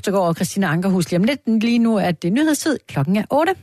Så går Christina Ankerhus lige om lidt. Lige nu er det nyhedstid. Klokken er 8.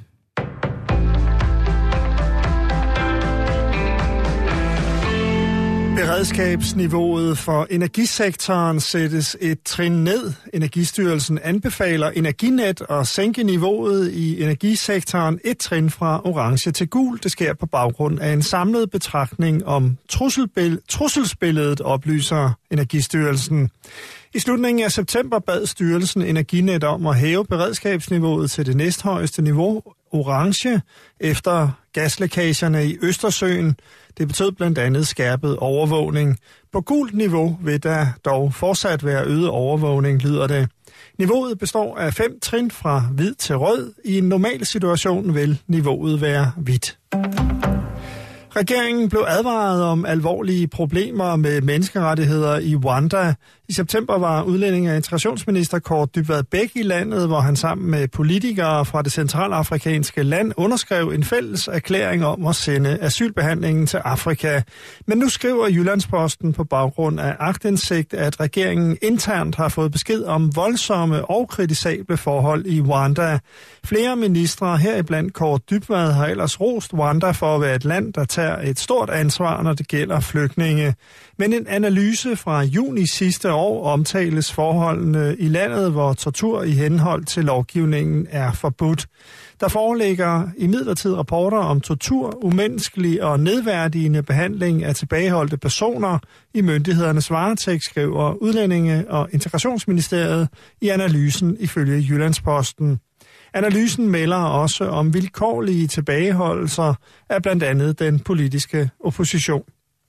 Beredskabsniveauet for energisektoren sættes et trin ned. Energistyrelsen anbefaler Energinet at sænke niveauet i energisektoren et trin fra orange til gul. Det sker på baggrund af en samlet betragtning om trusselsbilledet, oplyser Energistyrelsen. I slutningen af september bad styrelsen Energinet om at hæve beredskabsniveauet til det næsthøjeste niveau, orange, efter gaslækagerne i Østersøen. Det betød blandt andet skærpet overvågning. På gult niveau vil der dog fortsat være øget overvågning, lyder det. Niveauet består af 5 trin fra hvid til rød. I en normal situation vil niveauet være hvidt. Regeringen blev advaret om alvorlige problemer med menneskerettigheder i Rwanda. I september var udlændinge- og integrationsminister Kaare Dybvad Bek i landet, hvor han sammen med politikere fra det centralafrikanske land underskrev en fælles erklæring om at sende asylbehandlingen til Afrika. Men nu skriver Jyllandsposten på baggrund af aktindsigt, at regeringen internt har fået besked om voldsomme og kritisable forhold i Rwanda. Flere ministre, heriblandt Kaare Dybvad, har ellers rost Rwanda for at være et land, der tager et stort ansvar, når det gælder flygtninge. Men en analyse fra juni sidste år omtales forholdene i landet, hvor tortur i henhold til lovgivningen er forbudt. Der foreligger imidlertid rapporter om tortur, umenneskelig og nedværdigende behandling af tilbageholdte personer i myndighedernes varetægt, skriver Udlændinge- og Integrationsministeriet i analysen ifølge Jyllandsposten. Analysen melder også om vilkårlige tilbageholdelser af blandt andet den politiske opposition.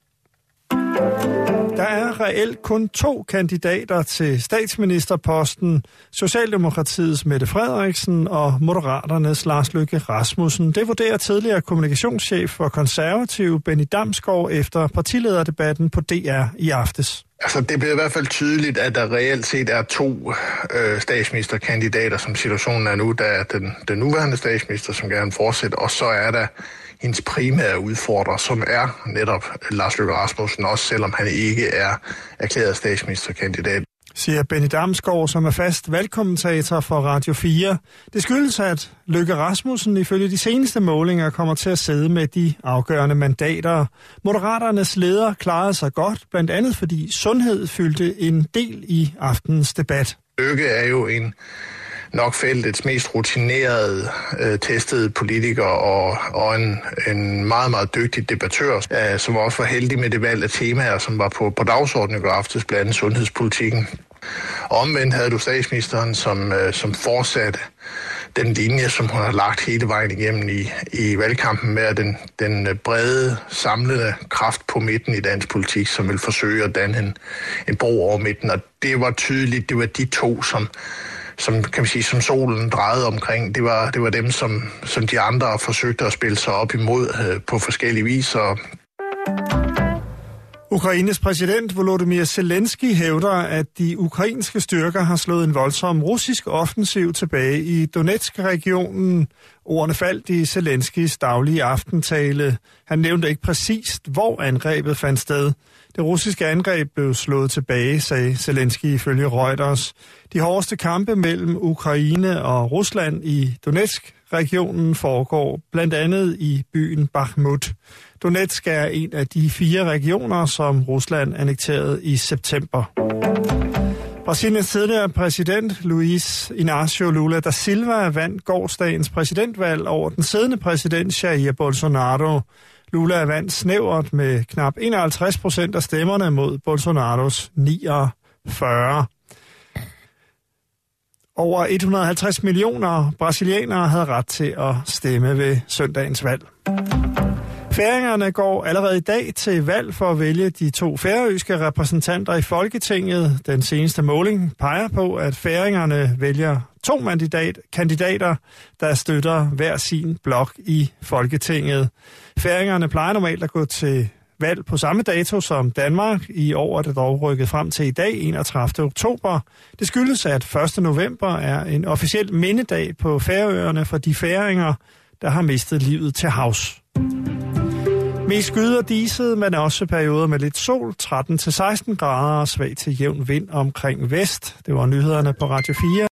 Der er reelt kun 2 kandidater til statsministerposten, Socialdemokratiets Mette Frederiksen og Moderaternes Lars Løkke Rasmussen. Det vurderer tidligere kommunikationschef for Konservative Benny Damsgaard efter partilederdebatten på DR i aftes. Altså, det bliver i hvert fald tydeligt, at der reelt set er 2 statsministerkandidater, som situationen er nu. Der er den nuværende statsminister, som gerne fortsætter, og så er der hendes primære udfordrer, som er netop Lars Løkke Rasmussen, også selvom han ikke er erklæret statsministerkandidat. Siger Benny Damsgaard, som er fast valgkommentator for Radio 4. Det skyldes, at Løkke Rasmussen ifølge de seneste målinger kommer til at sidde med de afgørende mandater. Moderaternes leder klarede sig godt, blandt andet fordi sundhed fyldte en del i aftenens debat. Løkke er jo nok feltets mest rutinerede, testede politiker og en meget, meget dygtig debattør, som også var heldig med det valg af temaer, som var på dagsordenen i går aftes, blandt andet sundhedspolitikken. Og omvendt havde du statsministeren, som fortsatte den linje, som hun har lagt hele vejen igennem i valgkampen med den brede, samlede kraft på midten i dansk politik, som vil forsøge at danne en bro over midten. Og det var tydeligt, det var de 2, som kan man sige, som solen drejede omkring. Det var dem, som de andre forsøgte at spille sig op imod på forskellige viser. Ukraines præsident Volodymyr Zelensky hævder, at de ukrainske styrker har slået en voldsom russisk offensiv tilbage i Donetsk-regionen. Ordene faldt i Zelenskys daglige aftentale. Han nævnte ikke præcist, hvor angrebet fandt sted. Det russiske angreb blev slået tilbage, sagde Zelensky ifølge Reuters. De hårdeste kampe mellem Ukraine og Rusland i Donetsk-regionen foregår blandt andet i byen Bakhmut. Donetsk er en af de 4 regioner, som Rusland annekterede i september. Brasiliens tidligere præsident Luiz Inácio Lula da Silva vandt gårsdagens præsidentvalg over den siddende præsident Jair Bolsonaro. Lula vandt snævert med knap 51% af stemmerne mod Bolsonaros 49. Over 150 millioner brasilianere havde ret til at stemme ved søndagens valg. Færingerne går allerede i dag til valg for at vælge de 2 færøske repræsentanter i Folketinget. Den seneste måling peger på, at færingerne vælger 2 kandidater, der støtter hver sin blok i Folketinget. Færingerne plejer normalt at gå til valg på samme dato som Danmark. I år er det dog rykket frem til i dag, 31. oktober. Det skyldes, at 1. november er en officiel mindedag på Færøerne for de færinger, der har mistet livet til havs. Mest skyder og diset, men også perioder med lidt sol, 13-16 grader og svag til jævn vind omkring vest. Det var nyhederne på Radio 4.